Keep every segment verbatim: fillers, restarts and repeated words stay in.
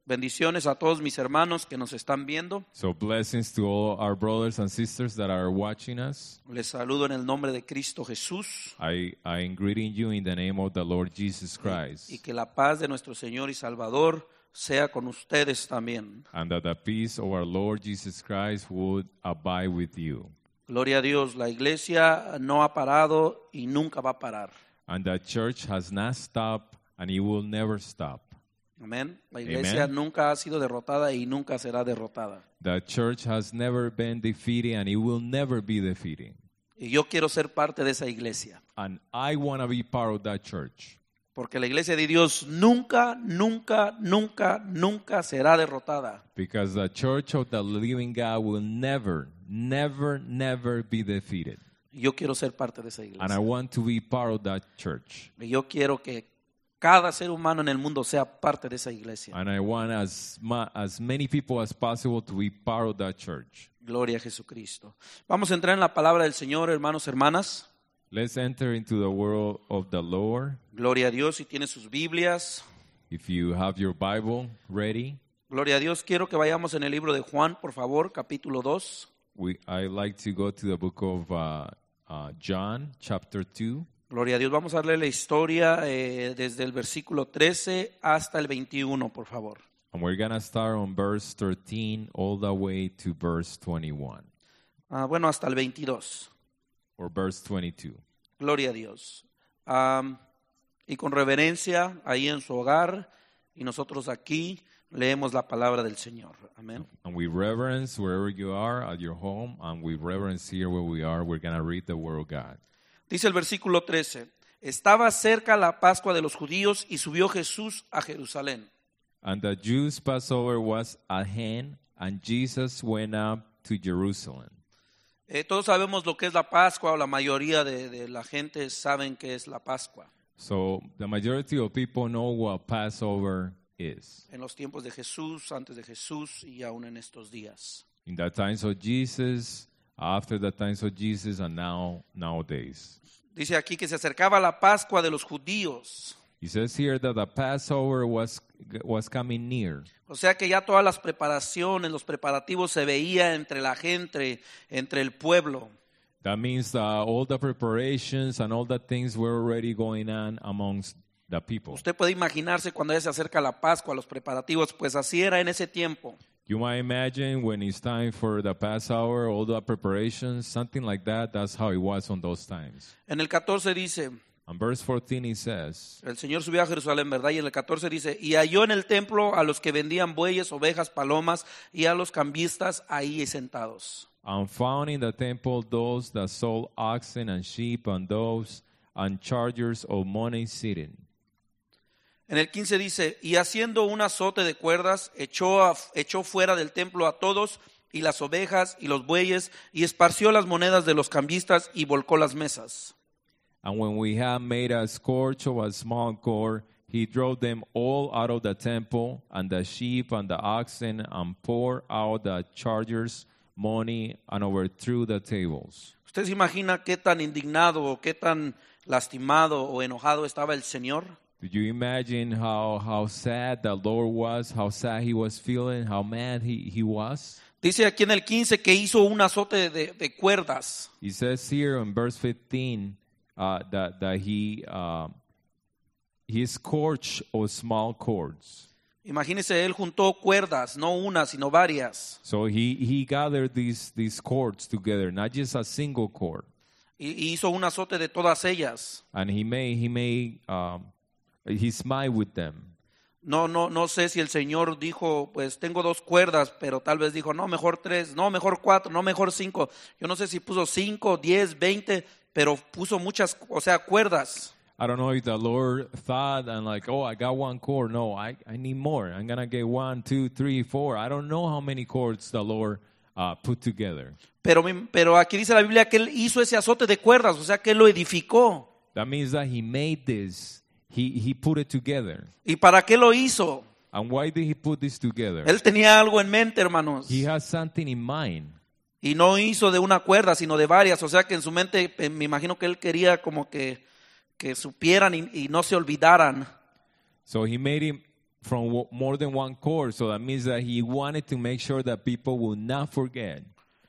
Bendiciones a todos mis hermanos que nos están viendo. So blessings to all our brothers and sisters that are watching us. Les saludo en el nombre de Cristo Jesús. I, I am greeting you in the name of the Lord Jesus Christ. Y que la paz de nuestro Señor y Salvador sea con ustedes también. And that the peace of our Lord Jesus Christ would abide with you. Gloria a Dios, la iglesia no ha parado y nunca va a parar. And the church has not stopped and it will never stop. Amén. La iglesia Amen. nunca ha sido derrotada y nunca será derrotada. The church has never been defeated and it will never be defeated. Y yo quiero ser parte de esa iglesia. And I want to be part of that church. Porque la iglesia de Dios nunca, nunca, nunca, nunca será derrotada. Because the church of the living God will never, never, never be defeated. Y yo quiero ser parte de esa And I iglesia. want to be part of that church. Y yo quiero que cada ser humano en el mundo sea parte de esa iglesia. And I want as, ma- as many people as possible to be part of that church. Gloria a Jesucristo. Vamos a entrar en la palabra del Señor, hermanos, hermanas. Let's enter into the world of the Lord. Gloria a Dios. Si tiene sus Biblias. If you have your Bible ready, Gloria a Dios. Quiero que vayamos en el libro de Juan, por favor, capítulo dos. we, I like to go to the book of uh, uh, John, chapter two. Gloria a Dios. Vamos a leer la historia eh, desde el versículo trece hasta el veintiuno, por favor. And we're going to start on verse thirteen all the way to verse twenty-one Ah, bueno, hasta el veintidós. or verse twenty-two. Gloria a Dios. Am, y con reverencia ahí en su hogar y nosotros aquí leemos la palabra del Señor. Amén. And we reverence wherever you are at your home, and we reverence here where we are. We're going to read the word of God. Dice el versículo trece. Estaba cerca la Pascua de los judíos y subió Jesús a Jerusalén. And the Jews' Passover was at hand, and Jesus went up to Jerusalem. Eh, todos sabemos lo que es la Pascua, o la mayoría de, de la gente saben qué es la Pascua. So the majority of people know what Passover is. En los tiempos de Jesús, antes de Jesús y aún en estos días. In the times of Jesus, after the times of Jesus, and now nowadays. Dice aquí que se acercaba la Pascua de los judíos. He says here that the Passover was was coming near. O sea que ya todas las preparaciones, los preparativos se veía entre la gente, entre el pueblo. That means that all the preparations and all the things were already going on amongst the people. Usted puede imaginarse cuando ya se acerca la Pascua, los preparativos, pues así era en ese tiempo. You might imagine when it's time for the Passover, all the preparations, something like that. That's how it was on those times. En el catorce dice, And verse fourteen, it says, el Señor subió a Jerusalén, ¿verdad? Y en el catorce dice, y halló en el templo a los que vendían bueyes, ovejas, palomas y a los cambistas ahí sentados. and found in the temple those that sold oxen and sheep and doves and chargers of money sitting. En el quince dice, y haciendo un azote de cuerdas, echó, a, echó fuera del templo a todos, y las ovejas y los bueyes, y esparció las monedas de los cambistas, y volcó las mesas. And when we had made a scourge of a small cord, he drove them all out of the temple, and the sheep and the oxen, and poured out the chargers' money, and overthrew the tables. ¿Usted se imagina qué tan indignado o qué tan lastimado o enojado estaba el Señor? Did you imagine how, how sad the Lord was, how sad he was feeling, how mad he, he was? Dice aquí en el quince que hizo un azote de, de cuerdas. He says here in verse fifteen uh, that, that he, uh, he scourged of small cords. Imagínese, él juntó cuerdas, no una, sino varias. So he, he gathered these, these cords together, not just a single cord. Y, y hizo un azote de todas ellas. And he made, he made, um, he smite with them. No, no, no sé si el Señor dijo, pues tengo dos cuerdas, pero tal vez dijo, no, mejor tres, no, mejor cuatro, no, mejor cinco. Yo no sé si puso cinco, diez, veinte, pero puso muchas, o sea, cuerdas. I don't know if the Lord thought and like, oh, I got one cord. No, I, I need more. I'm going to get one, two, three, four. I don't know how many cords the Lord uh, put together. Pero, pero aquí dice la Biblia que él hizo ese azote de cuerdas, o sea, que él lo edificó. That means that he made this. He, he put it together. ¿Y para qué lo hizo? And why did he put this together? Él tenía algo en mente, hermanos. He has something in mind. Y no hizo de una cuerda, sino de varias. O sea que en su mente, eh, me imagino que él quería como que, que supieran y, y no se olvidaran. So he made him from w- more than one core. So that means that he wanted to make sure that people will not forget.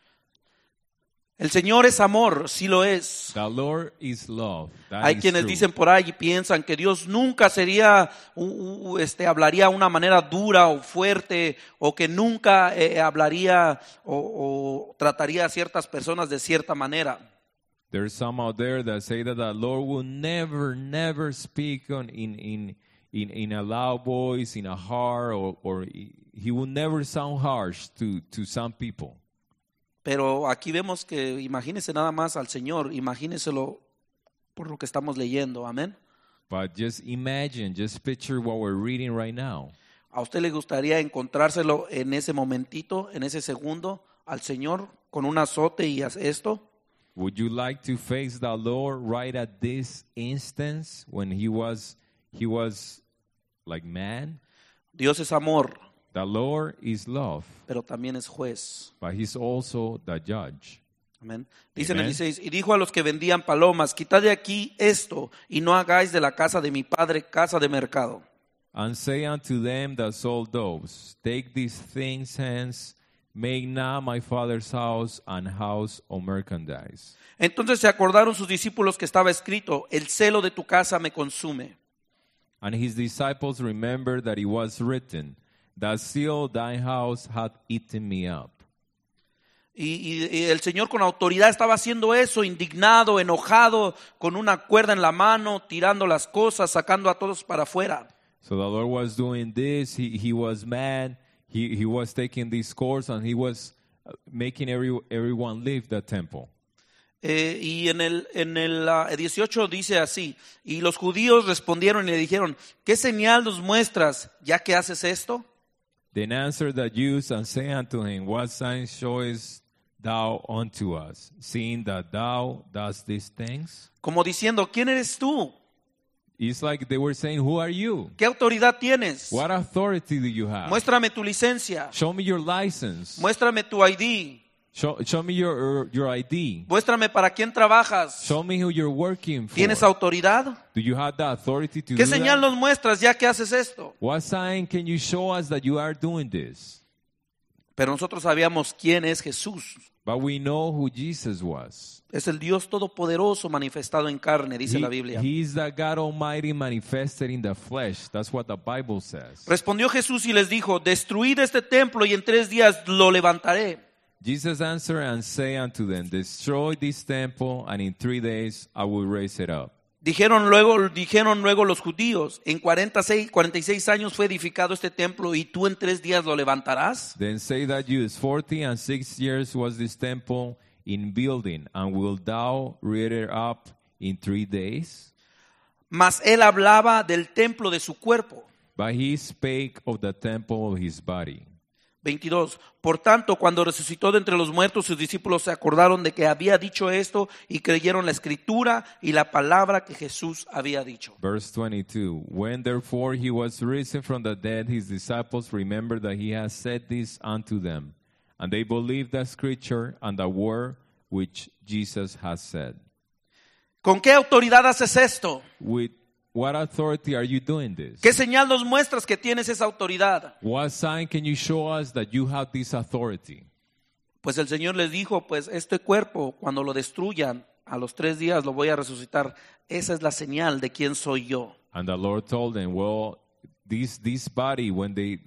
El Señor es amor, sí lo es. The Lord is love. That Hay is quienes true. dicen por ahí y piensan que Dios nunca sería, uh, uh, este, hablaría de una manera dura o fuerte, o que nunca eh, hablaría o, o trataría a ciertas personas de cierta manera. There's some out there that say that the Lord will never, never speak on in in in, in a loud voice, in a hard, or, or he will never sound harsh to, to some people. Pero aquí vemos que imagínese nada más al Señor, imagíneselo por lo que estamos leyendo, amén. But just imagine, just picture what we're reading right now. ¿A usted le gustaría encontrárselo en ese momentito, en ese segundo, al Señor con un azote y esto? Would you like to face the Lord right at this instance when he was he was like man? Dios es amor, The Lord is love, pero también es juez. but he's also the judge. Amén. Dice en el Amen. dieciséis, y dijo a los que vendían palomas, quitad de aquí esto y no hagáis de la casa de mi padre casa de mercado. And say unto them that sold doves, take these things hence, make not my father's house an house of merchandise. Entonces se acordaron sus discípulos que estaba escrito, el celo de tu casa me consume. And his disciples remembered that it was written, the zeal of thine house hath eaten me up. Y, y- y el Señor con autoridad estaba haciendo eso, indignado, enojado, con una cuerda en la mano, tirando las cosas, sacando a todos para afuera. So the Lord was doing this, he, he was mad, he, he was taking this course, and he was uh, making every, everyone leave the temple. Eh, y en el, en el ah, dieciocho dice así, y los judíos respondieron y le dijeron, ¿qué señal nos muestras ya que haces esto? Then answered the Jews and say unto him, what sign showest thou unto us, seeing that thou dost these things? Como diciendo, ¿quién eres tú? It's like they were saying, who are you? ¿Qué autoridad tienes? What authority do you have? Muéstrame tu licencia, Show me your license. muéstrame tu I D, Show, show me your, your I D. muéstrame para quién trabajas. Show me who you're working for. ¿Tienes autoridad? Do you have the authority to ¿Qué do señal that? nos muestras ya que haces esto? What sign can you show us that you are doing this? Pero nosotros sabíamos quién es Jesús. But we know who Jesus was. Es el Dios todopoderoso manifestado en carne, dice He, la Biblia. he is the God Almighty manifested in the flesh. That's what the Bible says. Respondió Jesús y les dijo, destruid este templo y en tres días lo levantaré. Jesus answered and said unto them, destroy this temple, and in three days I will raise it up. Dijeron luego, dijeron luego los judíos, en cuarenta y seis, cuarenta y seis años fue edificado este templo y tú en tres días lo levantarás. Then say that Jews, forty and six years was this temple in building, and wilt thou rear it up in three days? Mas él hablaba del templo de su cuerpo. But he spake of the temple of his body. veintidós. Por tanto, cuando resucitó de entre los muertos, sus discípulos se acordaron de que había dicho esto y creyeron la escritura y la palabra que Jesús había dicho. Verse twenty-two. When therefore he was risen from the dead, his disciples remembered that he had said this unto them, and they believed the scripture and the word which Jesus has said. ¿Con qué autoridad haces esto? With what authority are you doing this? ¿Qué señal nos muestras que tienes esa autoridad? What sign can you show us that you have this authority? Pues el Señor les dijo, pues este cuerpo, cuando lo destruyan, a los tres días lo voy a resucitar. Esa es la señal de quién soy yo. And the Lord told them, well, this this body, when they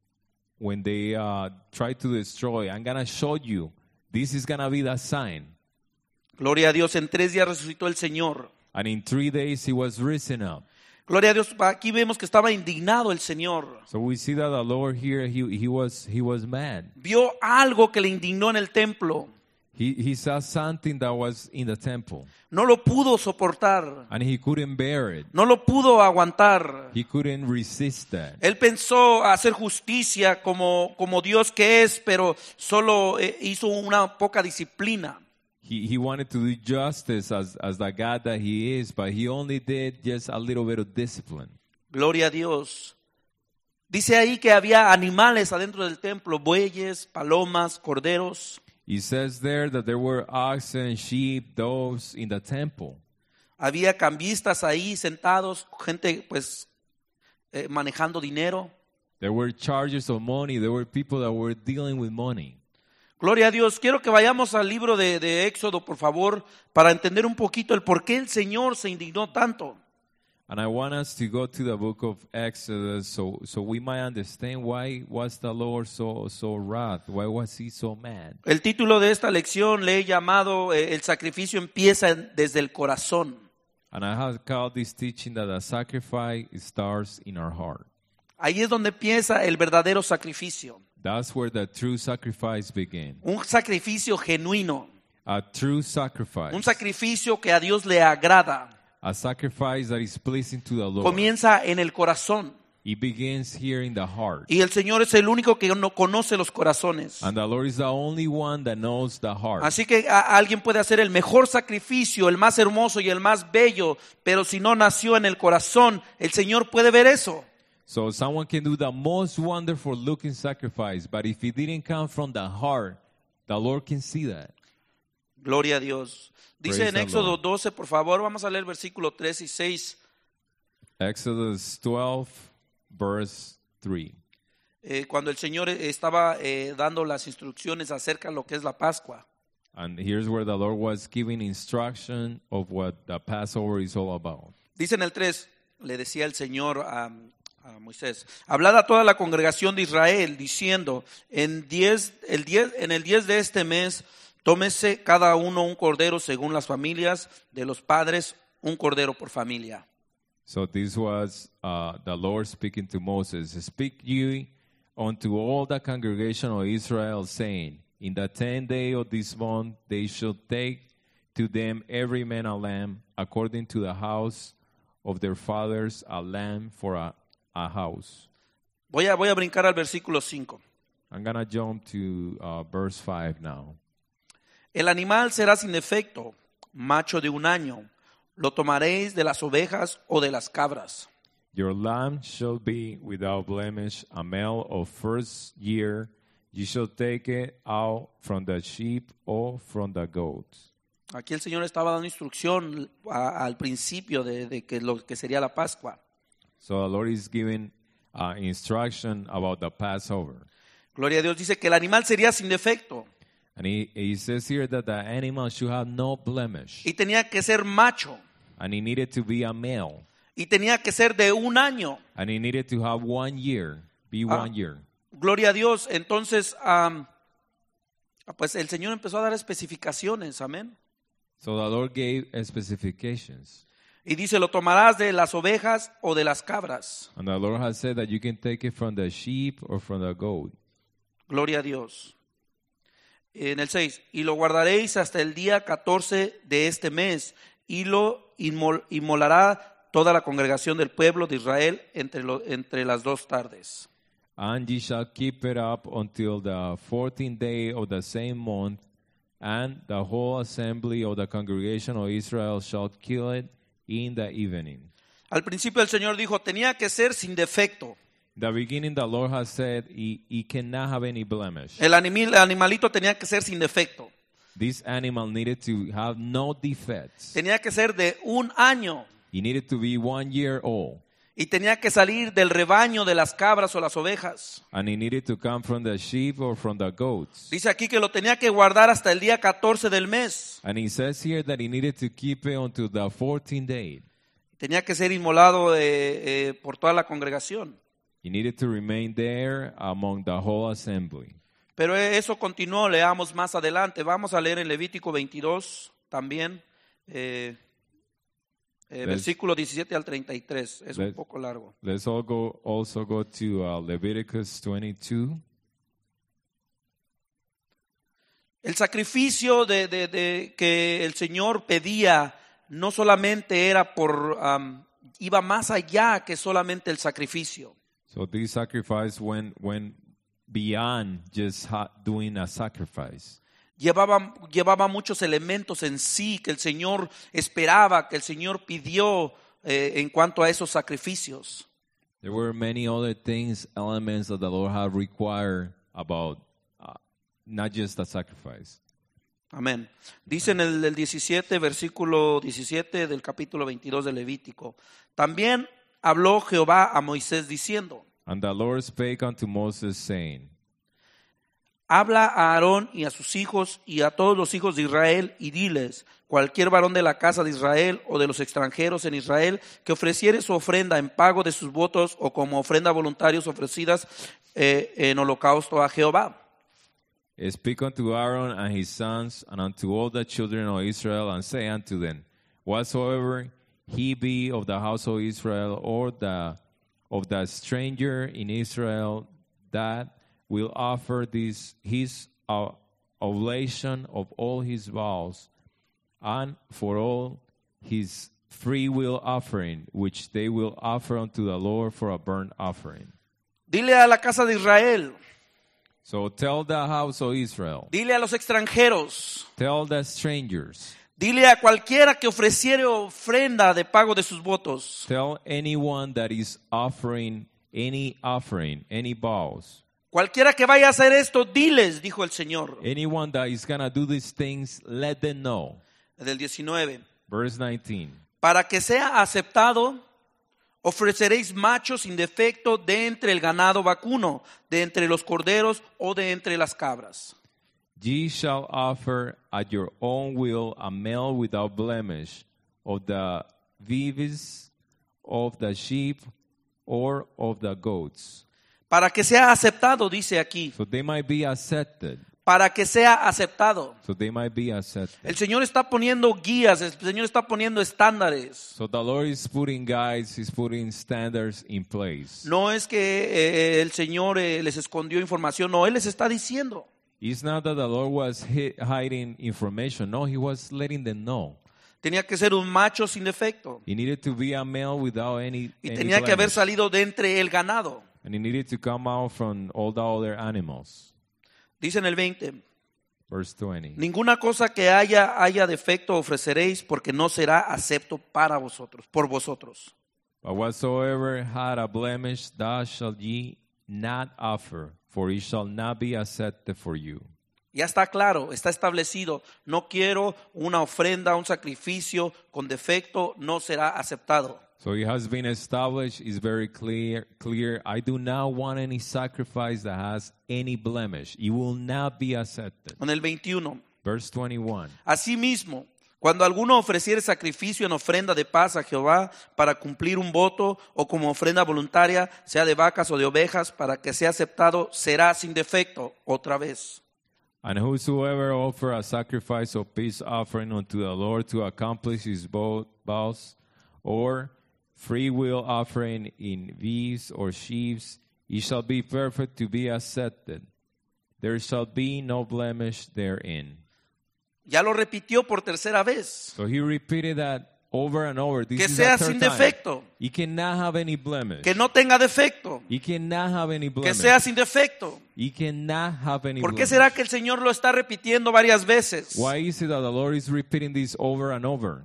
when they uh, try to destroy, I'm gonna show you. This is gonna be the sign. Gloria a Dios, en tres días resucitó el Señor. And in three days he was risen up. Gloria a Dios, aquí vemos que estaba indignado el Señor. So we see that the Lord here, he he was he was mad. Vio algo que le indignó en el templo. He he saw something that was in the temple, No lo pudo soportar. and he couldn't bear it. No lo pudo aguantar. He couldn't resist that. Él pensó hacer justicia como, como Dios que es, pero solo eh, hizo una poca disciplina. He he wanted to do justice as as the God that he is, but he only did just a little bit of discipline. Gloria a Dios. Dice ahí que había animales adentro del templo, bueyes, palomas, corderos. He says there that there were oxen, sheep, doves in the temple. Había cambistas ahí sentados, gente pues eh, manejando dinero. There were chargers of money. There were people that were dealing with money. Gloria a Dios. Quiero que vayamos al libro de, de Éxodo, por favor, para entender un poquito el por qué el Señor se indignó tanto. And I want us to go to the book of Exodus so, so we might understand why was the Lord so, so wrath? Why was he so mad? El título de esta lección le he llamado eh, El sacrificio empieza desde el corazón. And I have called this teaching that the sacrifice starts in our heart. Ahí es donde empieza el verdadero sacrificio. That's where the true sacrifice begins. Un sacrificio genuino. A true sacrifice. Un sacrificio que a Dios le agrada. A sacrifice that is pleasing to the Lord. Comienza en el corazón. It begins here in the heart. Y el Señor es el único que no conoce los corazones. And the Lord is the only one that knows the heart. Así que a, alguien puede hacer el mejor sacrificio, el más hermoso y el más bello, pero si no nació en el corazón, el Señor puede ver eso. So someone can do the most wonderful looking sacrifice, but if it didn't come from the heart, the Lord can see that. Gloria a Dios. Dice Praise en the Éxodo Lord. doce, por favor, vamos a leer versículo tres y seis. Exodus twelve, verse three. Eh, cuando el Señor estaba eh, dando las instrucciones acerca de lo que es la Pascua. And here's where the Lord was giving instruction of what the Passover is all about. Dice en el tres, le decía el Señor a, a Moisés, hablad a toda la congregación de Israel, diciendo, en, diez, el diez, en el diez de este mes, tómese cada uno un cordero según las familias de los padres, un cordero por familia. So this was uh, the Lord speaking to Moses. Speak ye unto all the congregation of Israel, saying, in the tenth day of this month they shall take to them every man a lamb, according to the house of their fathers, a lamb for a, a house. Voy a, voy a brincar al versículo cinco. I'm going to jump to uh, verse five now. El animal será sin defecto, macho de un año. Lo tomaréis de las ovejas o de las cabras. Your lamb shall be without blemish, a male of first year. You shall take it out from the sheep or from the goats. Aquí el Señor estaba dando instrucción a, al principio de, de que lo que sería la Pascua. So the Lord is giving uh, instruction about the Passover. Gloria a Dios, dice que el animal sería sin defecto And he, he says here that the animal should have no blemish. y tenía que ser macho And he needed to be a male. y tenía que ser de un año. And he needed to have one year, be Ah. one year. Gloria a Dios. Entonces, um, pues el Señor empezó a dar especificaciones, amén. So the Lord gave specifications. Y dice, lo tomarás de las ovejas o de las cabras. And the Lord has said that you can take it from the sheep or from the goat. Gloria a Dios. En el seis, y lo guardaréis hasta el día catorce de este mes, y lo inmol- inmolará toda la congregación del pueblo de Israel entre, lo- entre las dos tardes. And ye shall keep it up until the fourteenth day of the same month, and the whole assembly of the congregation of Israel shall kill it in the evening. Al principio el Señor dijo, tenía que ser sin defecto. In the beginning, the Lord has said he, he cannot have any blemish. El animal, el animalito tenía que ser sin defecto. This animal needed to have no defects. Tenía que ser de un año. He needed to be one year old. Y tenía que salir del rebaño de las cabras o las ovejas. And he needed to come from the sheep or from the goats. Dice aquí que lo tenía que guardar hasta el día catorce del mes. And he says here that he needed to keep it until the fourteenth day. Tenía que ser inmolado eh, eh, por toda la congregación. He needed to remain there among the whole assembly. Pero eso continuó, leamos más adelante. Vamos a leer en Levítico veintidós también, eh, eh, Let's- versículo diecisiete al treinta y tres. Es un let's- poco largo. Let's all go also go to uh, Leviticus twenty-two. El sacrificio de, de- de que el Señor pedía no solamente era por, um, iba más allá que solamente el sacrificio. So this sacrifice went went beyond just ha- doing a sacrifice. Llevaba, llevaba muchos elementos en sí que el Señor esperaba, que el Señor pidió eh, en cuanto a esos sacrificios. There were many other things, elements that the Lord had required about uh, not just a sacrifice. Amén. Dice en el, el diecisiete, versículo diecisiete del capítulo veintidós de Levítico. También habló Jehová a Moisés diciendo, And the Lord spake unto Moses, saying, habla a Aarón y a sus hijos y a todos los hijos de Israel y diles, cualquier varón de la casa de Israel o de los extranjeros en Israel que ofreciere su ofrenda en pago de sus votos o como ofrenda voluntarios ofrecidas eh, en holocausto a Jehová. Speak unto Aaron and his sons, and unto all the children of Israel, and say unto them, whatsoever he be of the house of Israel, or the of the stranger in Israel, that will offer this his uh, oblation of all his vows, and for all his free will offering, which they will offer unto the Lord for a burnt offering. Dile a la casa de Israel, So tell the house of Israel, dile a los extranjeros, tell the strangers, dile a cualquiera que ofreciere ofrenda de pago de sus votos. tell anyone that is offering any offering, any vows, Cualquiera que vaya a hacer esto, diles, dijo el Señor. anyone that is going to do these things, let them know. Del diecinueve. Verse nineteen. Para que sea aceptado, ofreceréis machos sin defecto de entre el ganado vacuno, de entre los corderos o de entre las cabras. Ye shall offer at your own will a male without blemish of the vives of the sheep or of the goats. Para que sea aceptado, dice aquí. So they might be accepted. Para que sea aceptado. So they might be accepted. El Señor está poniendo guías, el Señor está poniendo estándares. So the Lord is putting guides, He's putting standards in place. No es que eh, el Señor eh, les escondió información, no, Él les está diciendo. It's not that the Lord was hi- hiding information. No, He was letting them know. Tenía que ser un macho sin defecto. He needed to be a male without any, Y any tenía que haber blemish. salido de entre el ganado. And he needed to come out from all the other animals. Dice en el veinte. Verse twenty. Ninguna cosa que haya haya defecto ofreceréis, porque no será acepto para vosotros, por vosotros. But whatsoever had a blemish, thou shalt ye not offer, for it shall not be accepted for you. Ya está claro, está establecido. No quiero una ofrenda, un sacrificio con defecto, no será aceptado. So it has been established, it's very clear, clear. I do not want any sacrifice that has any blemish. It will not be accepted. En el veintiuno. Verse twenty-one. Asimismo, cuando alguno ofreciere sacrificio en ofrenda de paz a Jehová para cumplir un voto o como ofrenda voluntaria, sea de vacas o de ovejas, para que sea aceptado, será sin defecto otra vez. And whosoever offer a sacrifice of peace offering unto the Lord to accomplish his vow- vows, or free will offering in beeves or sheaves, he shall be perfect to be accepted. There shall be no blemish therein. Ya lo repitió por tercera vez. So he repeated that over and over. This Que is sea the third sin time. defecto. He cannot have any blemish. Que no tenga defecto. He cannot have any Que blemish. sea sin defecto. He cannot have any ¿Por qué blemish. será que el Señor lo está repitiendo varias veces? Why is it that the Lord is repeating this over and over?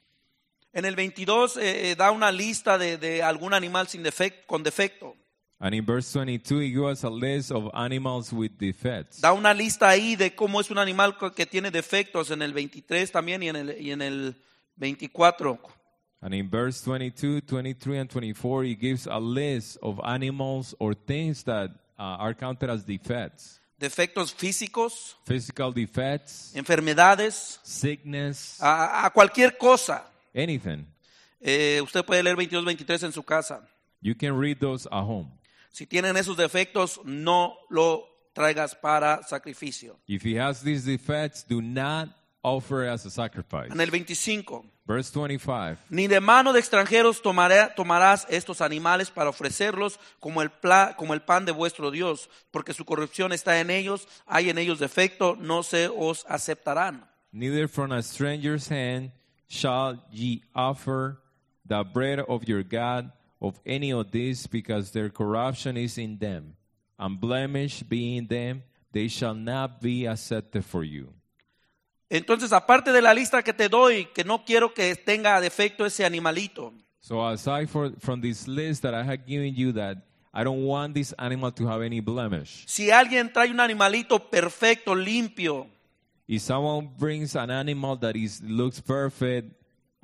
En el veintidós eh, eh, da una lista de, de algún animal sin defecto, con defecto. And in verse twenty-two, he gives us a list of animals with defects. Da una lista ahí de cómo es un animal co- que tiene defectos en el veintitrés también y en el, y en el veinticuatro. And in verse twenty-two, twenty-three, and twenty-four, he gives a list of animals or things that uh, are counted as defects. Defectos físicos, Physical defects, enfermedades, sickness, a, a cualquier cosa. anything. Eh, usted puede leer veintidós, veintitrés en su casa. You can read those at home. Si tienen esos defectos, no lo traigas para sacrificio. If he has these defects, do not offer as a sacrifice. En el veinticinco. Verse twenty-five. Ni de mano de extranjeros tomaré- tomarás estos animales para ofrecerlos como el, pla- como el pan de vuestro Dios, porque su corrupción está en ellos, hay en ellos defecto, no se os aceptarán. Neither from a stranger's hand shall ye offer the bread of your God of any of these, because their corruption is in them, and blemish be in them, they shall not be accepted for you. Entonces, aparte de la lista que te doy, que no quiero que tenga defecto ese animalito, So aside for, from this list that I have given you, that I don't want this animal to have any blemish. si alguien trae un animalito perfecto, limpio, If someone brings an animal that is looks perfect,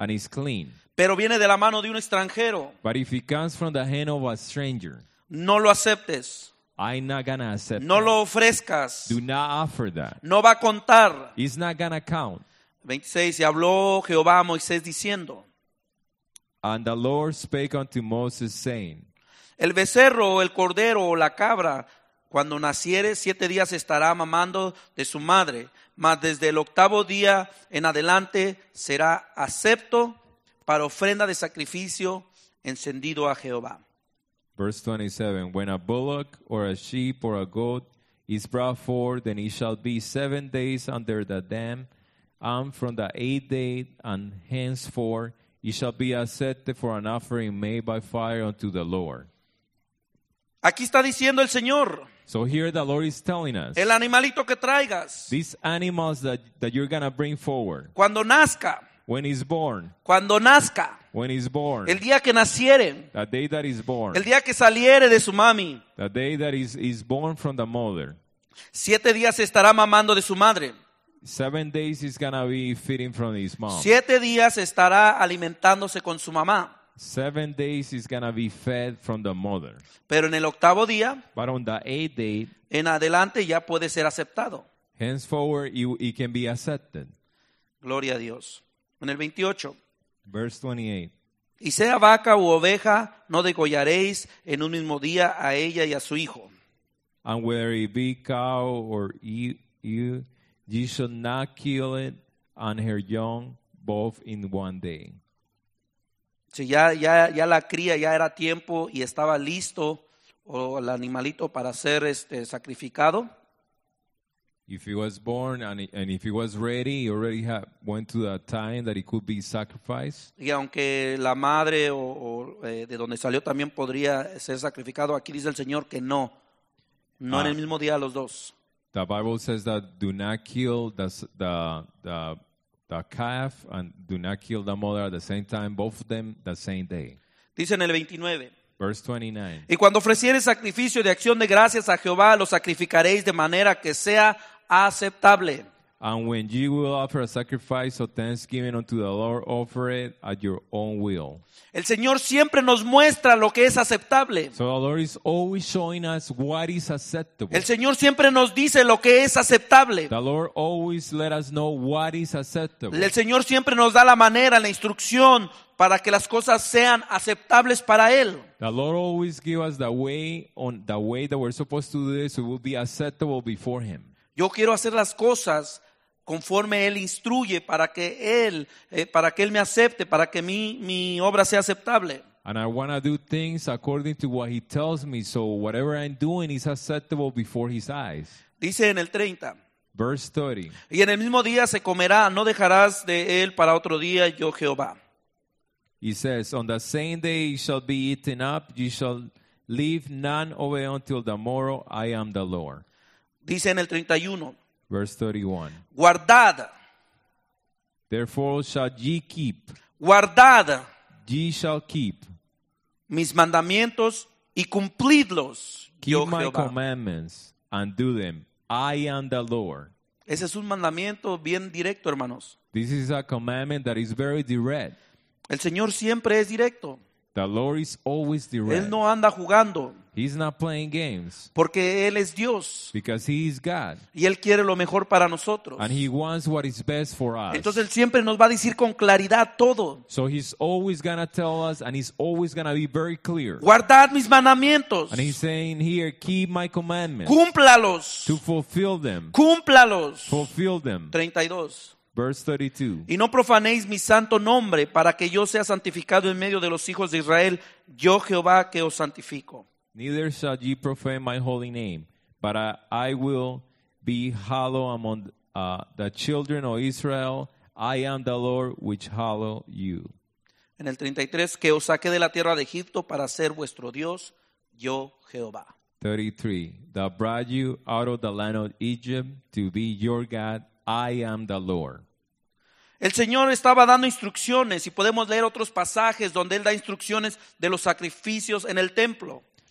and is clean. Pero viene de la mano de un extranjero, But if it comes from the hand of a stranger, no lo aceptes, I'm not gonna accept no that. lo ofrezcas, Do not offer that. no va a contar. It's not gonna count. veintiséis, y habló Jehová a Moisés diciendo, And the Lord spake unto Moses, saying, el becerro o el cordero o la cabra, cuando naciere, siete días estará mamando de su madre, mas desde el octavo día en adelante será acepto para ofrenda de sacrificio encendido a Jehová. Verse twenty-seven, when a bullock or a sheep or a goat is brought forth, then it shall be seven days under the dam, and from the eighth day and henceforth it shall be accepted for an offering made by fire unto the Lord. Aquí está diciendo el Señor, So here the Lord is telling us, el animalito que traigas, these animals that, that you're going to bring forward, cuando nazca, when he's born, cuando nazca, when he's born, el día que naciere, the day that he's born, el día que saliere de su mami, the day that is is born from the mother, siete días estará mamando de su madre. seven days he's going to be feeding from his mom. Siete días estará alimentándose con su mamá. Seven days he's going to be fed from the mother. Pero en el octavo día, But on the eighth day, en adelante ya puede ser aceptado. henceforward it, it can be accepted. Gloria a Dios. En el veintiocho. Verse twenty-eight. Y sea vaca u oveja, no degollaréis en un mismo día a ella y a su hijo. And whether it be cow or ewe, ewe, ye shall not kill it and her young both in one day. Si ya, ya, ya la cría, ya era tiempo y estaba listo o el animalito para ser este, sacrificado. If he was born and, and if he was ready, he already had, went to the time that he could be sacrificed. Y aunque la madre o, o, eh, de donde salió también podría ser sacrificado, aquí dice el Señor que no. No Ah. en el mismo día los dos. The Bible says that do not kill the, s- the, the, the calf and do not kill the mother at the same time, both of them the same day. Dice en el veintinueve. Verse twenty-nine. Y cuando ofrecieres sacrificio de acción de gracias a Jehová, lo sacrificaréis de manera que sea aceptable. And when ye will offer a sacrifice of thanksgiving unto the Lord, offer it at your own will. El Señor siempre nos muestra lo que es aceptable. So the Lord is always showing us what is acceptable. El Señor siempre nos dice lo que es aceptable. The Lord always let us know what is acceptable. El Señor siempre nos da la manera, la instrucción para que las cosas sean aceptables para Él. The Lord always give us the way on the way that we're supposed to do this, so it will be acceptable before Him. Yo quiero hacer las cosas conforme Él instruye para que Él, eh, para que Él me acepte, para que mi, mi obra sea aceptable. And I want to do things according to what He tells me, so whatever I'm doing is acceptable before His eyes. Dice en el treinta. Verse thirty. Y en el mismo día se comerá, no dejarás de él para otro día, yo Jehová. He says, on the same day it shall be eaten up, ye shall leave none of it until the morrow, I am the Lord. Dice en el treinta y uno. Verse thirty-one. Guardad, Therefore shall ye keep, guardad ye shall keep, mis mandamientos y cumplidlos, yo keep my Jehová. commandments and do them. I am the Lord. Ese es un mandamiento bien directo, hermanos. This is a commandment that is very direct. El Señor siempre es directo. The Lord is always direct. Él no anda jugando, He's not playing games porque Él es Dios because He is God y Él quiere lo mejor para nosotros. and He wants what is best for us. Entonces Él siempre nos va a decir con claridad todo. So He's always going to tell us and He's always going to be very clear. Guardad mis mandamientos, And He's saying here, keep my commandments cúmplalos, to fulfill them. cúmplalos. Fulfill them. treinta y dos. Verse thirty-two. Y no profanéis mi santo nombre para que yo sea santificado en medio de los hijos de Israel, yo Jehová que os santifico. Neither shall ye profane my holy name, but I, I will be hollow among uh, the children of Israel. I am the Lord which hallow you. En el treinta y tres, que os saqué de la tierra de Egipto para ser vuestro Dios, yo Jehová. thirty-three. That brought you out of the land of Egypt to be your God. I am the Lord. El Señor estaba dando instrucciones y podemos leer otros pasajes donde Él da instrucciones de los sacrificios en el templo.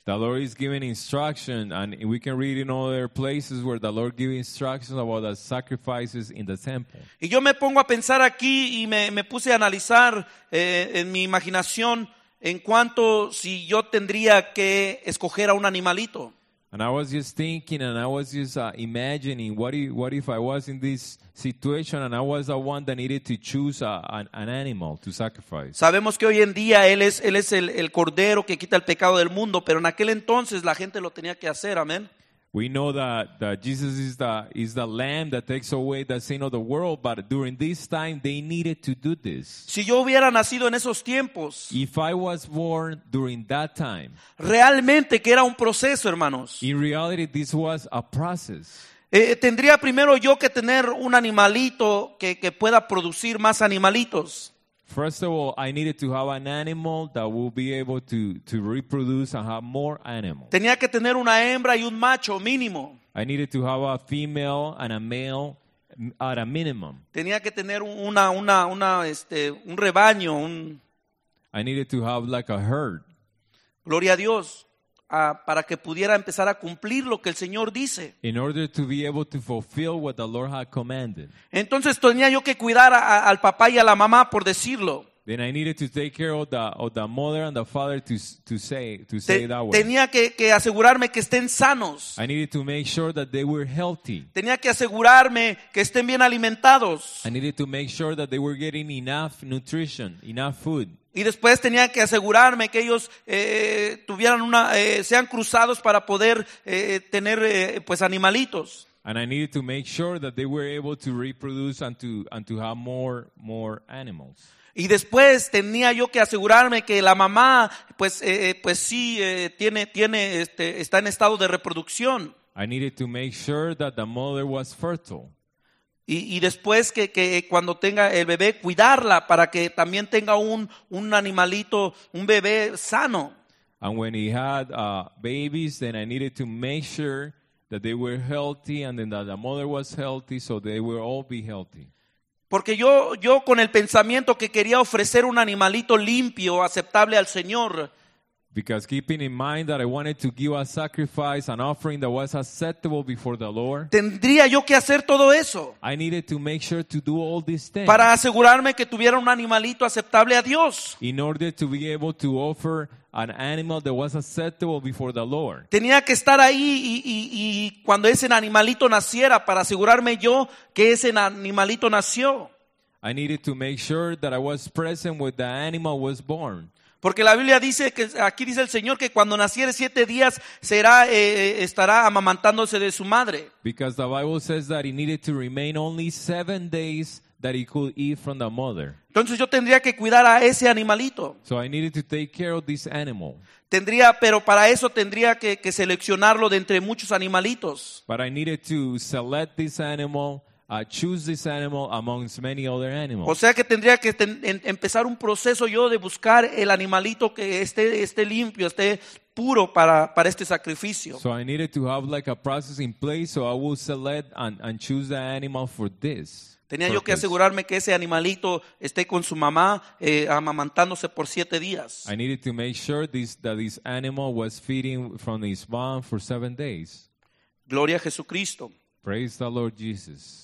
The Lord is giving instruction, and we can read in other places where the Lord gives instructions about the sacrifices in the temple. Y yo me pongo a pensar aquí y me, me puse a analizar eh, en mi imaginación en cuanto si yo tendría que escoger a un animalito. And I was just thinking, and I was just uh, imagining, what if, what if I was in this situation and I was the one that needed to choose a, an, an animal to sacrifice? Sabemos que hoy en día Él es, él es el, el cordero que quita el pecado del mundo, pero en aquel entonces la gente lo tenía que hacer, amén. We know that, that Jesus is the, is the lamb that takes away the sin of the world, but during this time they needed to do this. Si yo hubiera nacido en esos tiempos, If I was born during that time, realmente que era un proceso, hermanos. in reality this was a process. Eh, tendría primero yo que tener un animalito que, que pueda producir más animalitos. First of all, I needed to have an animal that will be able to, to reproduce and have more animals. Tenía que tener una hembra y un macho mínimo. I needed to have a female and a male at a minimum. Tenía que tener una, una, una, este, un rebaño, un, I needed to have like a herd. gloria a Dios, ah, para que pudiera empezar a cumplir lo que el Señor dice. In order to be able to fulfill what the Lord had commanded. Entonces tenía yo que cuidar a- a- al papá y a la mamá, por decirlo. Then I needed to take care of the of the mother and the father to to say to say Te- that way. tenía que, que asegurarme que estén sanos. I needed to make sure that they were healthy. Tenía que asegurarme que estén bien alimentados. I needed to make sure that they were getting enough nutrition, enough food. Y después tenía que asegurarme que ellos eh, tuvieran una, eh, sean cruzados para poder eh, tener eh, pues animalitos. And I needed to make sure that they were able to reproduce and to and to have more more animals. Y después tenía yo que asegurarme que la mamá, pues, eh, pues sí, eh, tiene, tiene, este, está en estado de reproducción. I needed to make sure that the mother was fertile. Y, y después que, que cuando tenga el bebé, cuidarla para que también tenga un, un animalito, un bebé sano. And when he had uh, babies, then I needed to make sure that they were healthy and then that the mother was healthy, so they will all be healthy. Porque yo, yo con el pensamiento que quería ofrecer un animalito limpio, aceptable al Señor, Because keeping in mind that I wanted to give a sacrifice, an offering that was acceptable before the Lord, tendría yo que hacer todo eso I needed to make sure to do all these things para asegurarme que tuviera un animalito aceptable a Dios. in order to be able to offer an animal that was acceptable before the Lord. Tenía que estar ahí y, y, y cuando ese animalito naciera para asegurarme yo que ese animalito nació. I needed to make sure that I was present when the animal was born. Porque la Biblia dice que aquí dice el Señor que cuando naciere siete días será eh, estará amamantándose de su madre. Because the Bible says that he needed to remain only seven days that he could eat from the mother. Entonces yo tendría que cuidar a ese animalito. So I needed to take care of this animal. Tendría, pero para eso tendría que, que seleccionarlo de entre muchos animalitos. But I needed to select this animal, uh, choose this animal amongst many other animals. O sea que tendría que ten- en- empezar un proceso yo de buscar el animalito que esté, esté limpio, esté puro para, para este sacrificio. So I needed to have like a process in place, so I will select and, and choose the animal for this. Tenía yo que purpose. asegurarme que ese animalito esté con su mamá eh, amamantándose por siete días. I needed to make sure this, that this animal was feeding from his mom for seven days. Gloria a Jesucristo. Praise the Lord Jesus.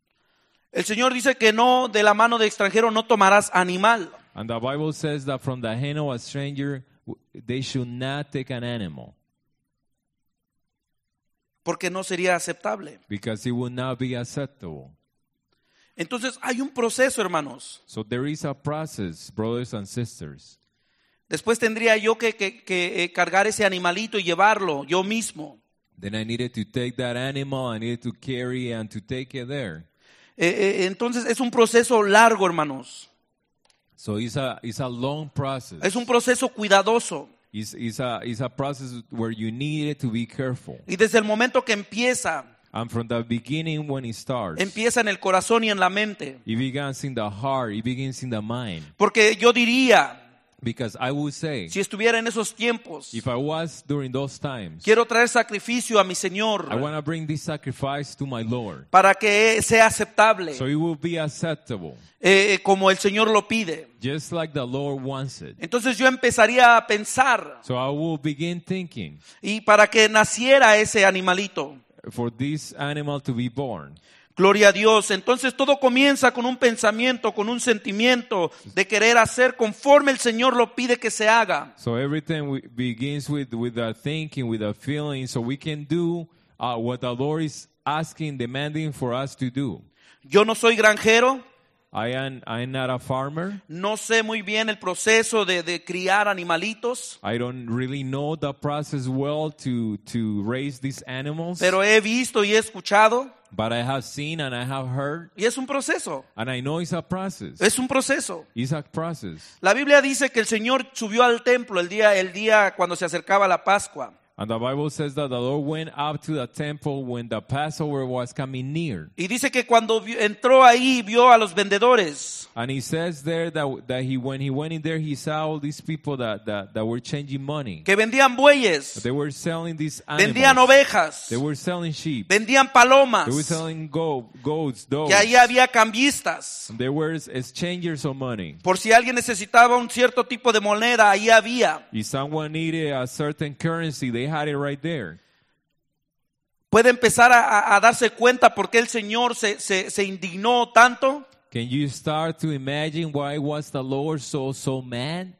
El Señor dice que no, de la mano de extranjero no tomarás animal. And the Bible says that from the hand of a stranger, w- they should not take an animal Porque no sería aceptable. because it would not be acceptable. Entonces hay un proceso, hermanos. So there is a process, brothers and sisters. Después tendría yo que, que- que, eh, cargar ese animalito y llevarlo yo mismo. Then I needed to take that animal, I needed to carry and to take it there. Eh, eh, entonces es un proceso largo, hermanos. So it's a, it's a long process. Es un proceso cuidadoso. It's, it's, a, it's a process where you needed to be careful. Y desde el momento que empieza, And from the beginning when it starts, empieza en el corazón y en la mente. it begins in the heart, it begins in the mind. Porque yo diría, Because I would say, si estuviera en esos tiempos, if I was during those times, quiero traer sacrificio a mi Señor I want to bring this sacrifice to my Lord, para que sea aceptable, so it will be acceptable, eh, como el Señor lo pide. just like the Lord wants it. Entonces yo empezaría a pensar, So I will begin thinking y para que naciera ese animalito, for this animal to be born. gloria a Dios. Entonces todo comienza con un pensamiento, con un sentimiento de querer hacer conforme el Señor lo pide que se haga. So everything we, begins with, with our thinking, with our feeling, so we can do uh, what the Lord is asking, demanding for us to do. Yo no soy granjero, I am I am not a farmer. no sé muy bien el proceso de, de criar animalitos, I don't really know the process well to, to raise these animals, pero he visto y he escuchado, but I have seen and I have heard, y es un proceso, and I know it's a process. es un proceso. It's a process. La Biblia dice que el Señor subió al templo el día, el día cuando se acercaba la Pascua. And the Bible says that the Lord went up to the temple when the Passover was coming near. Y dice que cuando vio- entró ahí vio a los vendedores. And he says there that, that he, when he went in there, he saw all these people that, that, that were changing money. Que vendían bueyes, They were selling these vendían animals. ovejas, They were selling sheep. vendían palomas, They were selling go, goats, dogs. que ahí había cambistas. There were exchangers of money. Por si alguien necesitaba un cierto tipo de moneda, ahí había. If someone needed a certain currency, they had it right there. Puede empezar a, a- a darse cuenta por qué el Señor se, se, se indignó tanto. Can you start to imagine why was the Lord so, so mad?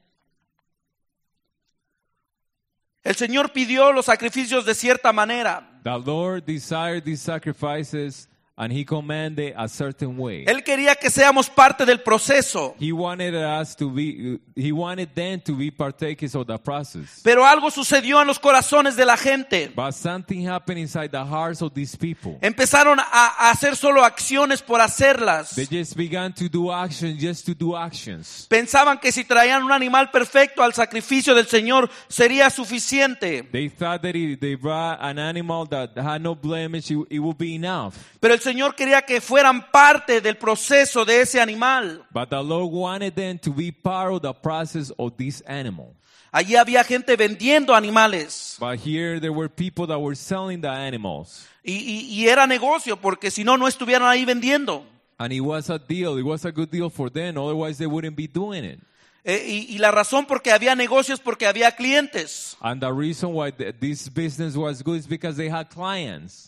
El Señor pidió los sacrificios de cierta manera. The Lord desired these sacrifices and he commanded a certain way. Él quería que seamos parte del proceso. He wanted us to be, he wanted them to be partakers of the process. Pero algo sucedió en los corazones de la gente. But something happened inside the hearts of these people. Empezaron a, a hacer solo acciones por hacerlas. They just began to do actions just to do actions. Pensaban que si traían un animal perfecto al sacrificio del Señor sería suficiente. They thought that if they brought an animal that had no blemish, it, it would be enough. Pero el Señor quería que fueran parte del proceso de ese animal. But the Lord wanted them to be part of the process of this animal. Allí había gente vendiendo animales. But here there were people that were selling the animals. Y, y, y era negocio porque si no, no estuvieran ahí vendiendo. And it was a deal. It was a good deal for them. Otherwise, they wouldn't be doing it. Eh, y, y la razón por qué había negocios es porque había clientes. And the reason why th- this business was good is because they had clients.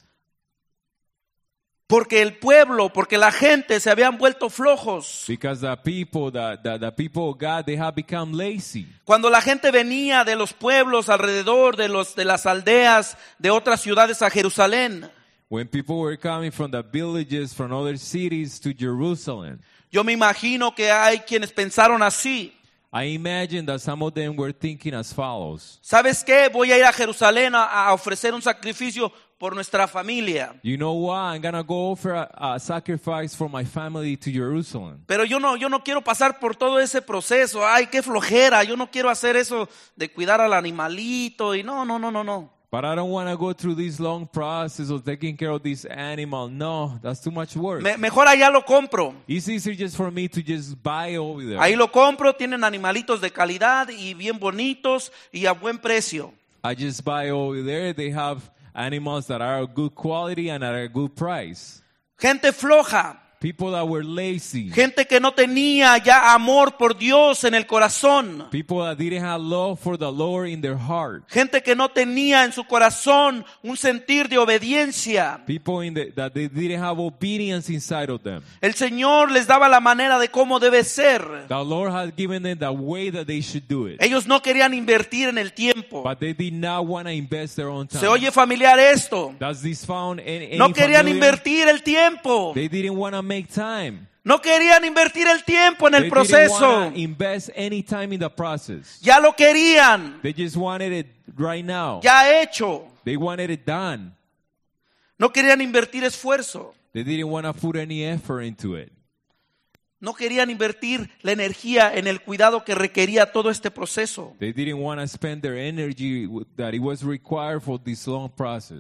Porque el pueblo, porque la gente se habían vuelto flojos. Because the people, the, the, the people of God, they have become lazy. Cuando la gente venía de los pueblos alrededor, de, los, de las aldeas, de otras ciudades a Jerusalén, When people were coming from the villages, from other cities to Jerusalem, yo me imagino que hay quienes pensaron así. I imagine that some of them were thinking as follows. ¿Sabes qué? Voy a ir a Jerusalén a, a ofrecer un sacrificio por nuestra familia. You know what? I'm going to go offer a, a sacrifice for my family to Jerusalem. Pero yo no, yo no quiero pasar por todo ese proceso. Ay, qué flojera. Yo no quiero hacer eso de cuidar al animalito. Y no, no, no, no, no. But I don't want to go through this long process of taking care of this animal. No, that's too much work. Me- mejor allá lo compro. It's easier just for me to just buy over there. Ahí lo compro. Tienen animalitos de calidad y bien bonitos y a buen precio. I just buy over there. They have animals that are of good quality and at a good price. Gente floja. People that were lazy. Gente que no tenía ya amor por Dios en el corazón. People that didn't have love for the Lord in their heart. Gente que no tenía en su corazón un sentir de obediencia. People in the, that they didn't have obedience inside of them. El Señor les daba la manera de cómo debe ser. The Lord had given them the way that they should do it. Ellos no querían invertir en el tiempo. But they did not want to invest their own time. ¿Se oye familiar esto? Does this found any, any No querían familiar? invertir el tiempo. They didn't want to make time. No querían invertir el tiempo en They el didn't proceso. want to invest any time in the process. Ya lo querían. They just wanted it right now. Ya hecho. They wanted it done. No querían invertir esfuerzo. They didn't want to put any effort into it. No querían invertir la energía en el cuidado que requería todo este proceso. They didn't want to spend their energy that it was required for this long process.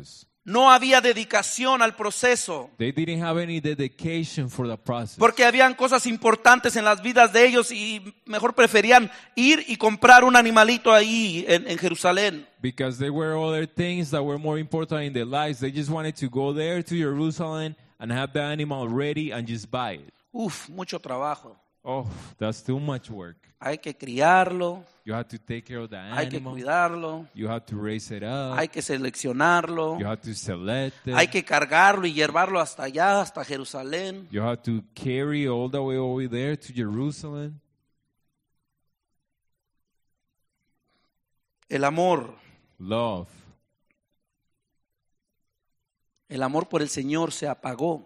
No había dedicación al proceso, They didn't have any dedication for the process. porque habían cosas importantes en las vidas de ellos y mejor preferían ir y comprar un animalito ahí en, en Jerusalén. Because there were other things that were more important in their lives. They just wanted to go there to Jerusalem and have the animal ready and just buy it. Uf, mucho trabajo. Oh, that's too much work. Hay que criarlo, You have to take care of the hay que animal. cuidarlo, You have to raise it up. hay que seleccionarlo, You have to select it. hay que cargarlo y llevarlo hasta allá, hasta Jerusalén. You have to carry all the way over there to Jerusalem. El amor, Love. el amor por el Señor se apagó.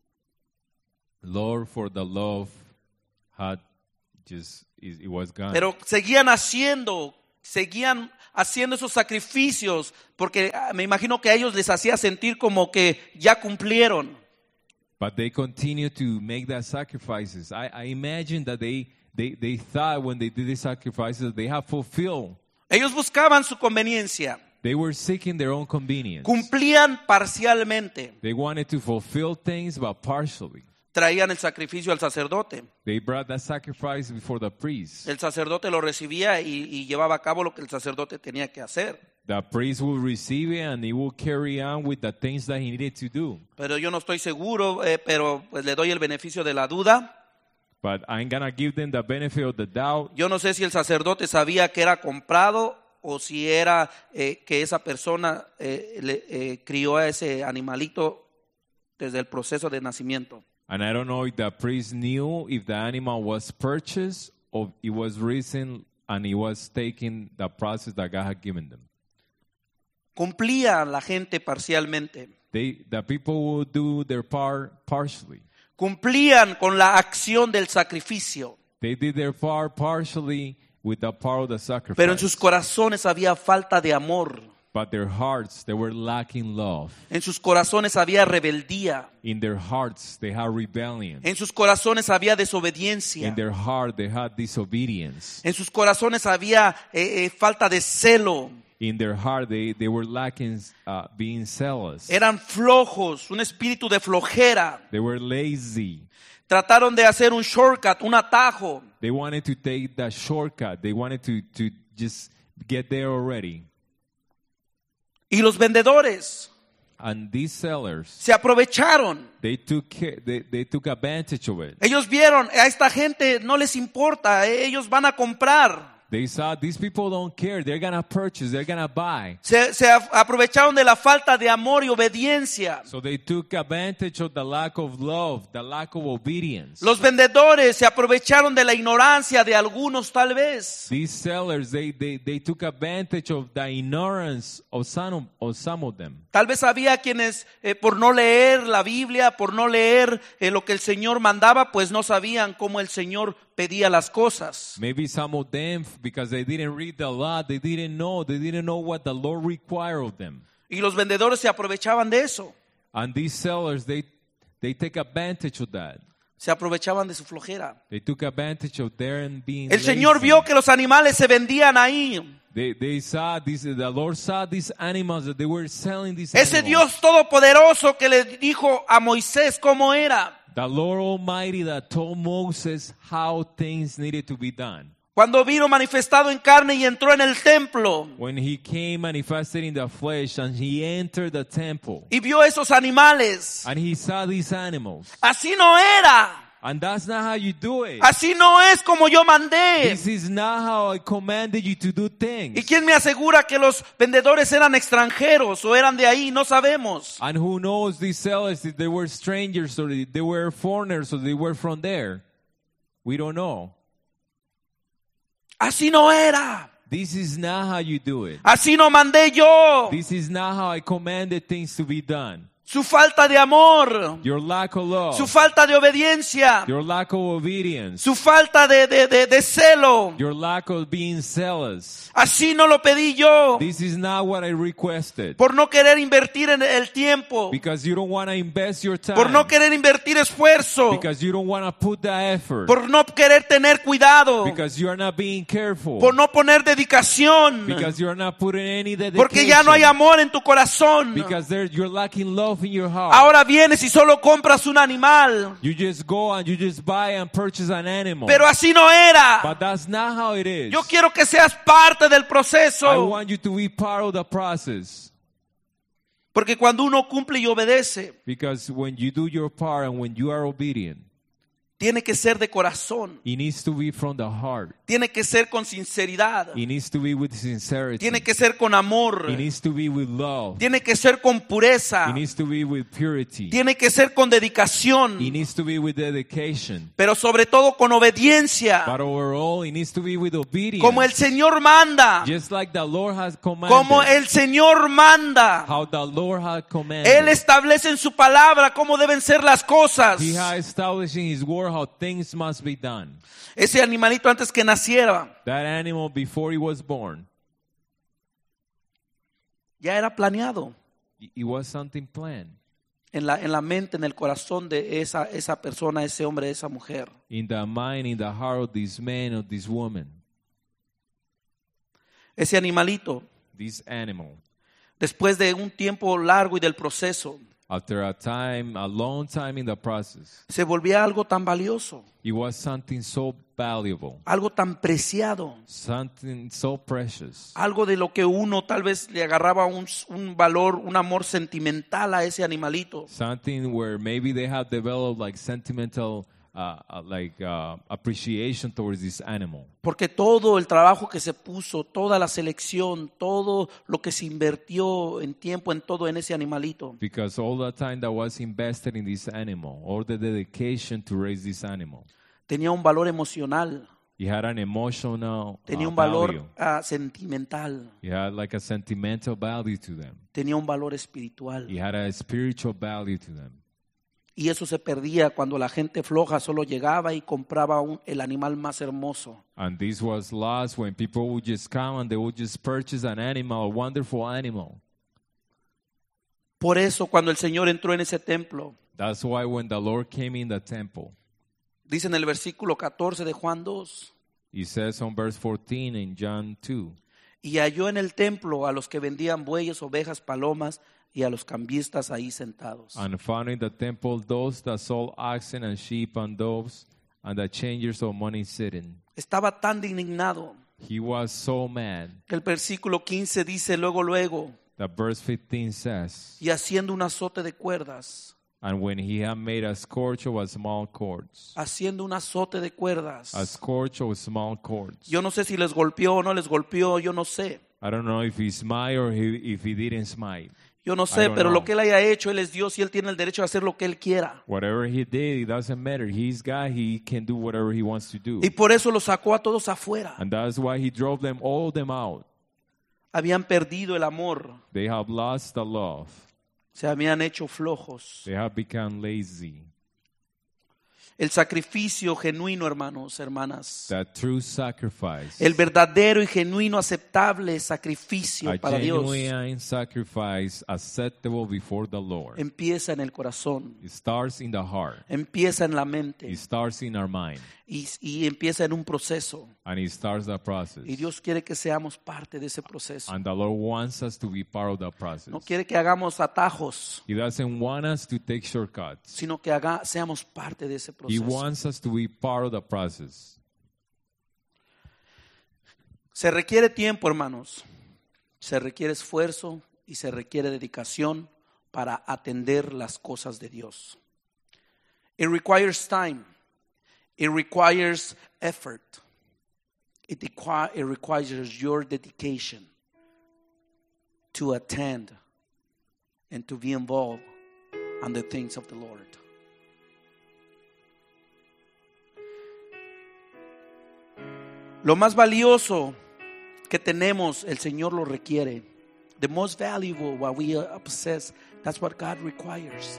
Lord, for the love had just, it, it was gone. Pero seguían haciendo, seguían haciendo esos sacrificios, porque ah, me imagino que a ellos les hacía sentir como que ya cumplieron. But they continue to make that sacrifices. I, I imagine that they, they, they thought when they did the sacrifices, they have fulfilled. Ellos buscaban su conveniencia, They were seeking their own convenience. cumplían parcialmente, They wanted to fulfill things, but partially. traían el sacrificio al sacerdote. They brought that sacrifice before the priest. El sacerdote lo recibía y, y llevaba a cabo lo que el sacerdote tenía que hacer. The priest will receive it and he will carry on with the things that he needed to do. Pero yo no estoy seguro, eh, pero pues le doy el beneficio de la duda. But I'm going to give them the benefit of the doubt. Yo no sé si el sacerdote sabía que era comprado o si era eh, que esa persona eh, le, eh, crió a ese animalito desde el proceso de nacimiento. And I don't know if the priest knew if the animal was purchased or it was risen and he was taking the process that God had given them. Cumplía la gente parcialmente. They, the people would do their part partially. Cumplían con la acción del sacrificio. They did their part partially with the part of the sacrifice. Pero en sus corazones había falta de amor. But their hearts, they were lacking love. En sus corazones había rebeldía. In their hearts, they had rebellion. En sus corazones había desobediencia. In their heart, they had disobedience. En sus corazones había eh, eh, falta de celo. In their heart, they, they were lacking uh, being zealous. Eran flojos, un espíritu de flojera. They were lazy. Trataron de hacer un shortcut, un atajo. They wanted to take the shortcut. They wanted to, to just get there already. Y los vendedores And these sellers, se aprovecharon. they took ca- they, they took advantage of it. Ellos vieron, a esta gente no les importa, ellos van a comprar. They saw these people don't care. They're going to purchase. They're going to buy. Se, se a- aprovecharon de la falta de amor y obediencia. So they took advantage of the lack of love, the lack of obedience. Los vendedores se aprovecharon de la ignorancia de algunos tal vez. These sellers, they, they, they took advantage of the ignorance of some of, some of them. Tal vez había quienes eh, por no leer la Biblia, por no leer eh, lo que el Señor mandaba, pues no sabían cómo el Señor pedía las cosas. Maybe some of them, because they didn't read the law, they didn't know. They didn't know what the Lord required of them. Y los vendedores se aprovechaban de eso. And these sellers, they, they take advantage of that. Se aprovechaban de su flojera. They took advantage of their being El Señor lazy. vio que los animales se vendían ahí. They, they saw this, the Lord saw these animals that they were selling these Ese animals. Dios todopoderoso que le dijo a Moisés cómo era. The Lord Almighty that told Moses how things needed to be done. Cuando vino manifestado en carne y entró en el templo When he came manifested in the flesh and he entered the temple y vio esos animales. and he saw these animals. Así no era. And that's not how you do it. Así no es como yo mandé. This is not how I commanded you to do things. ¿Y quién me asegura que los vendedores eran extranjeros o eran de ahí? No sabemos. And who knows these sellers, if they were strangers or they were foreigners or they were from there. We don't know. Así no era. This is not how you do it. Así no mandé yo. This is not how I commanded things to be done. su falta de amor, your lack of love, su falta de obediencia, your lack of obedience, su falta de, de, de, de celo. your lack of being zealous. Así no lo pedí yo, This is not what I requested. por no querer invertir en el tiempo, Because you don't want to invest your time. por no querer invertir esfuerzo, Because you don't want to put the effort. por no querer tener cuidado, Because you are not being careful. por no poner dedicación, Because you are not putting any dedication. porque ya no hay amor en tu corazón. Because there, you're lacking love in your heart. Ahora vienes y solo compras un animal, You just go and you just buy and purchase an animal. pero así no era. But that's not how it is. Yo quiero que seas parte del I proceso, want you to be part of the process. porque cuando uno cumple y obedece, Because when you do your part and when you are obedient, tiene que ser de corazón, it needs to be from the heart. tiene que ser con sinceridad, It needs to be with sincerity. tiene que ser con amor, It needs to be with love. tiene que ser con pureza, It needs to be with purity. tiene que ser con dedicación, It needs to be with dedication. pero sobre todo con obediencia, But overall, it needs to be with obedience. como el Señor manda, Just like the Lord has commanded. como el Señor manda. How the Lord has commanded. Él establece en su palabra cómo deben ser las cosas. He has established in His word how things must be done. Ese animalito antes que naciera That animal, before he was born, ya era planeado it it was something planned en la, en la mente, en el corazón de esa, esa persona, ese hombre, esa mujer. in the mind, in the heart of this man, of this woman. Ese animalito, This animal, después de un tiempo largo y del proceso, after a time, a long time in the process, se volvía algo tan valioso, it was something so valuable, algo tan preciado, something so precious, algo de lo que uno tal vez le agarraba un, un valor, un amor sentimental a ese animalito. something where maybe they have developed like sentimental, uh, uh, like uh, appreciation towards this animal. Porque todo el trabajo que se puso, toda la selección, todo lo que se invirtió en tiempo, en todo en ese animalito, Because all the time that was invested in this animal, all the dedication to raise this animal, tenía un valor emocional, it had an emotional tenía uh, un valor value. ah, sentimental, It had like a sentimental value to them. tenía un valor espiritual. It had a spiritual value to them. Y eso se perdía cuando la gente floja solo llegaba y compraba un- el animal más hermoso. And this was lost when people would just come and they would just purchase an animal, a wonderful animal. Por eso cuando el Señor entró en ese templo, That's why when the Lord came in the temple, dice en el versículo catorce de Juan dos, He says on verse fourteen in John two, y halló en el templo a los que vendían bueyes, ovejas, palomas y a los cambistas ahí sentados. and found in the temple those that sold oxen and sheep and doves, and the changers of money sitting. Estaba tan indignado He was so mad que el versículo quince dice luego, luego, that verse fifteen says, y haciendo un azote de cuerdas, and when he had made a scourge of a small cords, haciendo un azote de cuerdas. a scourge of small cords. Yo no sé si les golpeó o no les golpeó, yo no sé. I don't know if he smite or he, if he didn't smite. Yo no I sé, don't pero know. lo que él haya hecho, él es Dios y él tiene el derecho a hacer lo que él quiera. Whatever he did, it doesn't matter. He's God. He can do whatever he wants to do. Y por eso los sacó a todos afuera. And that's why he drove them, all of them out. Habían perdido el amor, They have lost the love. se habían hecho flojos. They have become lazy. El sacrificio genuino, hermanos, hermanas. That true sacrifice, El verdadero y genuino aceptable sacrificio a para Dios genuine sacrifice acceptable before the Lord. empieza en el corazón, It starts in the heart. empieza en la It mente starts in our mind. y, y empieza en un proceso. And it starts the process. Y Dios quiere que seamos parte de ese proceso. And the Lord wants us to be part of the process. No quiere que hagamos atajos, He doesn't want us to take shortcuts. sino que haga, seamos parte de ese He proceso. wants us to be part of the process. Se requiere tiempo, hermanos. Se requiere esfuerzo y se requiere dedicación para atender las cosas de Dios. It requires time. It requires effort. It, requi- it requires your dedication to attend and to be involved on the things of the Lord. Lo más valioso que tenemos, el Señor lo requiere, the most valuable, what we uh, possess, that's what God requires.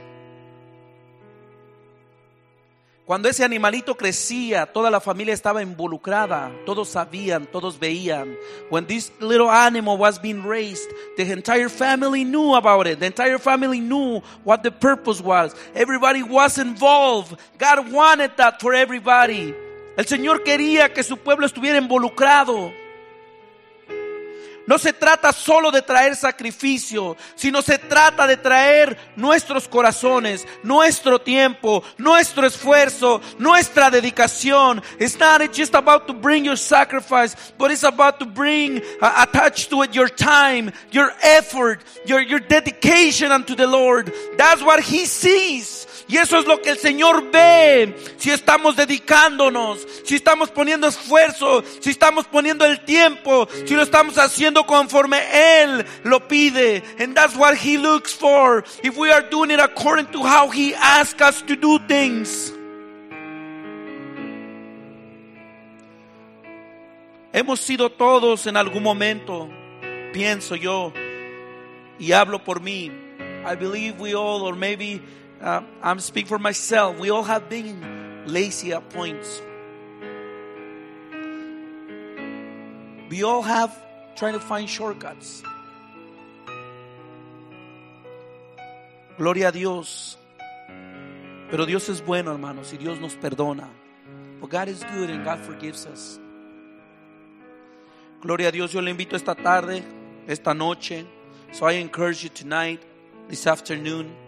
Cuando ese animalito crecía, toda la familia estaba involucrada. Todos sabían, todos veían. When this little animal was being raised, the entire family knew about it. The entire family knew what the purpose was. Everybody was involved. God wanted that for everybody. El Señor quería que su pueblo estuviera involucrado. No se trata solo de traer sacrificio, sino se trata de traer nuestros corazones, nuestro tiempo, nuestro esfuerzo, nuestra dedicación. It's not just about to bring your sacrifice, but it's about to bring, uh, attached to it, your time, your effort, your, your dedication unto the Lord. That's what He sees. Y eso es lo que el Señor ve. Si estamos dedicándonos, si estamos poniendo esfuerzo, si estamos poniendo el tiempo, si lo estamos haciendo conforme Él lo pide. And that's what He looks for. If we are doing it according to how He asks us to do things. Hemos sido todos en algún momento, pienso yo, y hablo por mí. I believe we all, or maybe Uh, I'm speaking for myself. We all have been lazy at points. We all have trying to find shortcuts. Gloria a Dios. Pero Dios es bueno, hermanos, y Dios nos perdona. But God is good and God forgives us. Gloria a Dios. Yo le invito esta tarde, esta noche. So I encourage you tonight, this afternoon,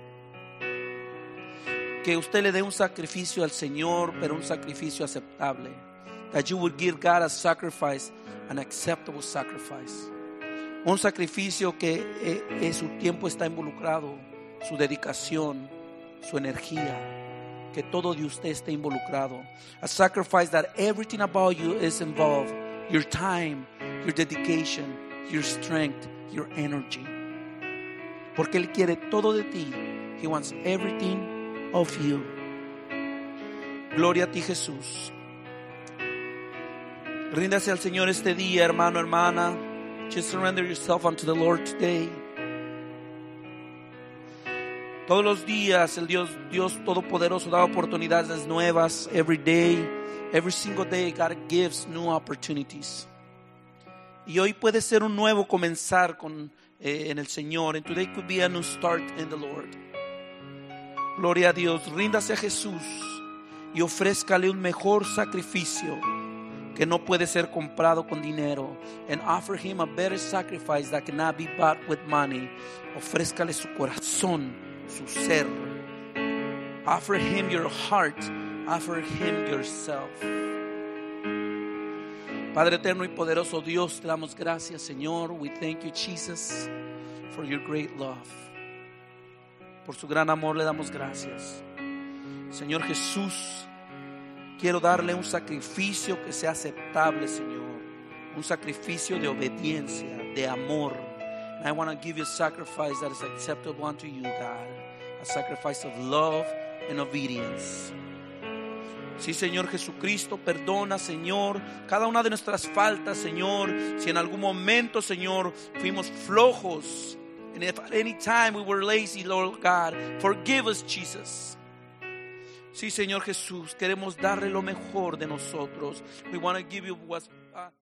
que usted le dé un sacrificio al Señor, pero un sacrificio aceptable. That you would give God a sacrifice, an acceptable sacrifice. Un sacrificio que eh, eh, su tiempo está involucrado, su dedicación, su energía, que todo de usted esté involucrado. A sacrifice that everything about you is involved. Your time, your dedication, your strength, your energy. Porque Él quiere todo de ti. He wants everything of you. Gloria a ti, Jesús. Ríndase al Señor este día, hermano, hermana. Just surrender yourself unto the Lord today. Todos los días el Dios, Dios Todopoderoso da oportunidades nuevas. Every day, every single day, God gives new opportunities. Y hoy puede ser un nuevo comenzar con, eh, en el Señor. And today could be a new start in the Lord. Gloria a Dios. Ríndase a Jesús y ofrézcale un mejor sacrificio que no puede ser comprado con dinero. And offer Him a better sacrifice that cannot be bought with money. Ofrézcale su corazón, su ser. Offer Him your heart. Offer Him yourself. Padre eterno y poderoso Dios, te damos gracias, Señor. We thank you, Jesus, for your great love. Por su gran amor le damos gracias. Señor Jesús, quiero darle un sacrificio que sea aceptable, Señor. Un sacrificio de obediencia, de amor. And I want to give you a sacrifice that is acceptable unto you, God. A sacrifice of love and obedience. Sí, Señor Jesucristo, perdona, Señor, cada una de nuestras faltas, Señor. Si en algún momento, Señor, fuimos flojos, and if at any time we were lazy, Lord God, forgive us, Jesus. Sí, Señor Jesús, queremos darle lo mejor de nosotros. We want to give you what's uh,